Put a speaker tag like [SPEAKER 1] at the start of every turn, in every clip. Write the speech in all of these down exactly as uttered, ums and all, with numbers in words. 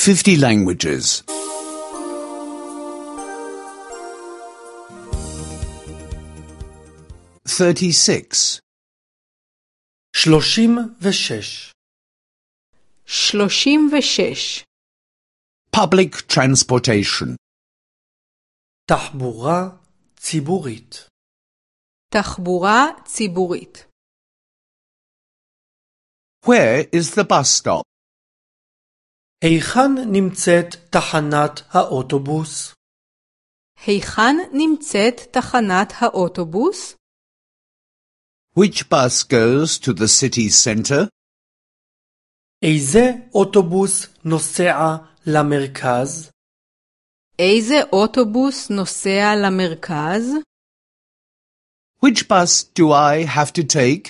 [SPEAKER 1] fifty languages. thirty-six.
[SPEAKER 2] שלושים ושש.
[SPEAKER 3] שלושים ושש.
[SPEAKER 1] Public transportation.
[SPEAKER 2] תחבורה ציבורית.
[SPEAKER 3] תחבורה ציבורית.
[SPEAKER 1] Where is the bus stop?
[SPEAKER 2] היכן נמצאת תחנת האוטובוס?
[SPEAKER 3] היכן נמצאת תחנת האוטובוס?
[SPEAKER 1] Which bus goes to the city center?
[SPEAKER 2] איזה אוטובוס נוסע למרכז?
[SPEAKER 3] איזה אוטובוס נוסע למרכז?
[SPEAKER 1] Which bus do I have to take?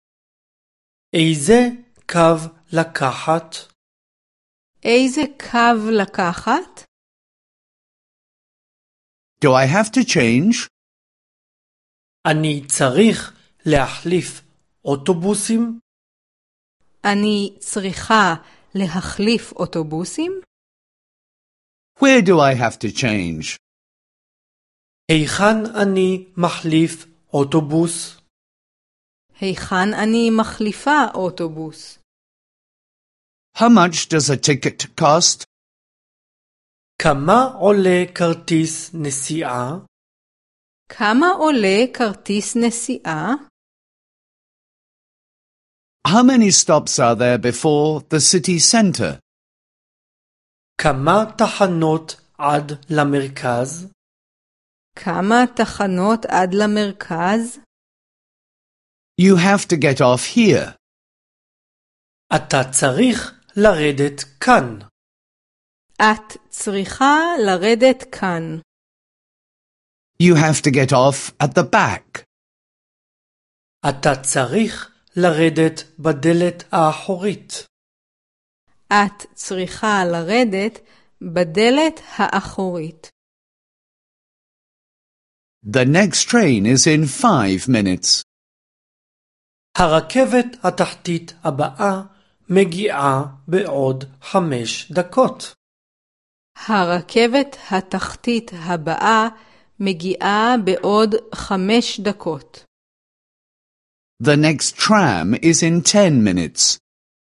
[SPEAKER 2] איזה קו לקחת?
[SPEAKER 3] איזה קו לקחת?
[SPEAKER 1] Do I have to change?
[SPEAKER 2] אני צריך להחליף אוטובוסים?
[SPEAKER 3] אני צריכה להחליף אוטובוסים?
[SPEAKER 1] Where do I have to change?
[SPEAKER 2] היכן אני מחליף אוטובוס?
[SPEAKER 3] היכן אני מחליפה אוטובוס?
[SPEAKER 1] How much does a ticket cost?
[SPEAKER 2] כמה עולה כרטיס נסיעה?
[SPEAKER 3] כמה עולה כרטיס נסיעה?
[SPEAKER 1] How many stops are there before the city center?
[SPEAKER 2] כמה תחנות עד למרכז?
[SPEAKER 3] כמה תחנות עד למרכז?
[SPEAKER 1] You have to get off here.
[SPEAKER 2] אתה צריך לרדת כאן.
[SPEAKER 3] את צריכה לרדת כאן.
[SPEAKER 1] You have to get off at the back.
[SPEAKER 2] אתה צריך לרדת בדלת האחורית.
[SPEAKER 3] את צריכה לרדת בדלת האחורית.
[SPEAKER 1] The next train is in five minutes.
[SPEAKER 2] הרכבת התחתית הבאה מגיעה בעוד חמש דקות.
[SPEAKER 3] הרכבת התחתית הבאה מגיעה בעוד חמש דקות.
[SPEAKER 1] The next tram is in ten minutes.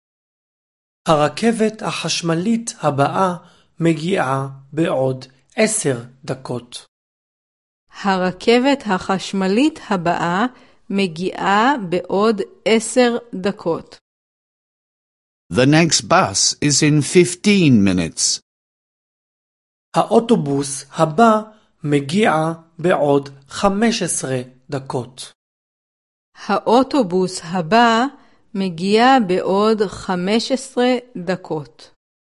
[SPEAKER 2] הרכבת החשמלית הבאה מגיעה בעוד עשר דקות.
[SPEAKER 3] הרכבת החשמלית הבאה מגיעה בעוד עשר דקות.
[SPEAKER 1] The next bus is in fifteen minutes.
[SPEAKER 2] האוטובוס הבא מגיע בעוד חמש עשרה דקות.
[SPEAKER 3] האוטובוס הבא מגיע בעוד חמש עשרה דקות.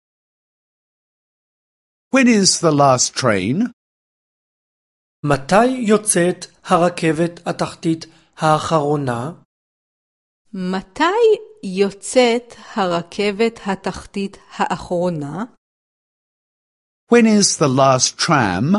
[SPEAKER 1] When is the last train?
[SPEAKER 2] מתי יוצאת הרכבת התחתית האחרונה?
[SPEAKER 3] מתי יוצאת הרכבת התחתית האחרונה?
[SPEAKER 1] When is the last tram?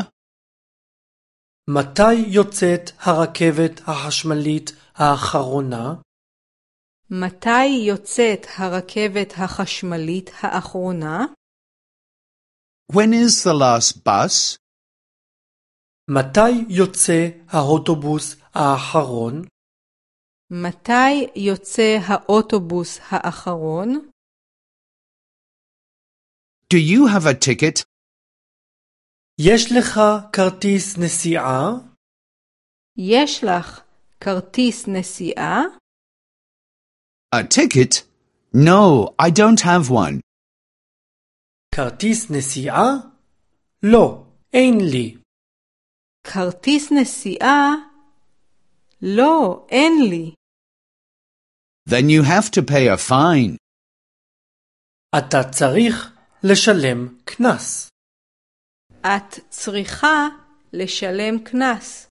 [SPEAKER 2] מתי יוצאת הרכבת החשמלית האחרונה?
[SPEAKER 3] מתי יוצאת הרכבת החשמלית האחרונה?
[SPEAKER 1] When is the last bus?
[SPEAKER 2] מתי יוצא האוטובוס האחרון?
[SPEAKER 3] מתי יוצא האוטובוס האחרון?
[SPEAKER 1] Do you have a ticket?
[SPEAKER 2] יש לך כרטיס נסיעה?
[SPEAKER 3] יש לך כרטיס נסיעה?
[SPEAKER 1] A ticket? No, I don't have one.
[SPEAKER 2] כרטיס נסיעה? לא, אין לי.
[SPEAKER 3] כרטיס נסיעה? לא, אין לי.
[SPEAKER 1] Then you have to pay a fine.
[SPEAKER 2] אתה צריך לשלם קנס.
[SPEAKER 3] את צריכה לשלם קנס.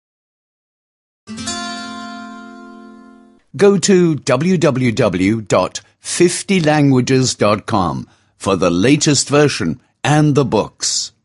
[SPEAKER 1] Go to w w w dot fifty languages dot com for the latest version and the books.